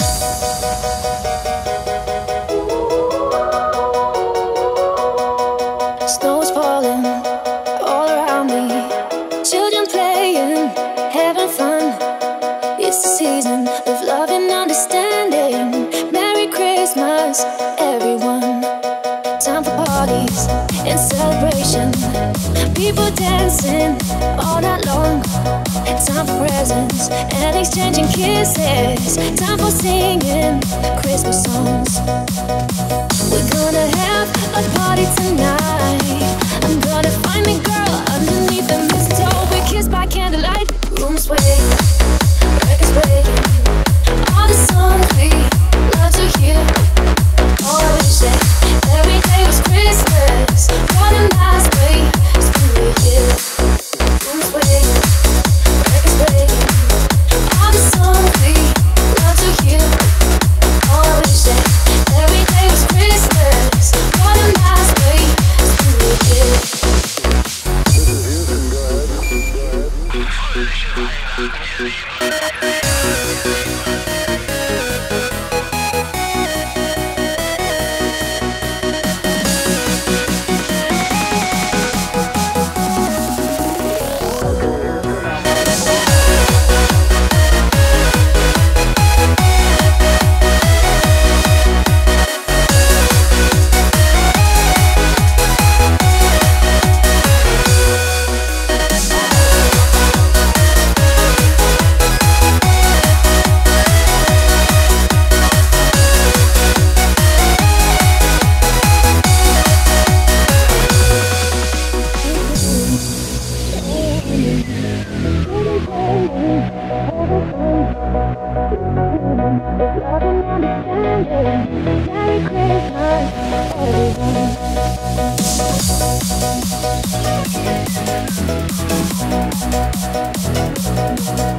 Snow's falling all around me. Children playing, having fun. It's the season of love and understanding. Merry Christmas, everyone. Time for parties and celebration. People dancing all night long. Time for presents and exchanging kisses. Time for singing Christmas songs. We're gonna have a party tonight. I'm gonna find me girl underneath the mistletoe. We kiss by candlelight. Rooms sway, records breaking. All the songs we love to hear. Oh, I wish that every day was Christmas. What a nice way to spend the year. Rooms sway, records breaking. All the songs we love to hear. Oh, I wish that every day was Christmas. What a nice way to spend the year. Love and understanding. Merry Christmas, everyone.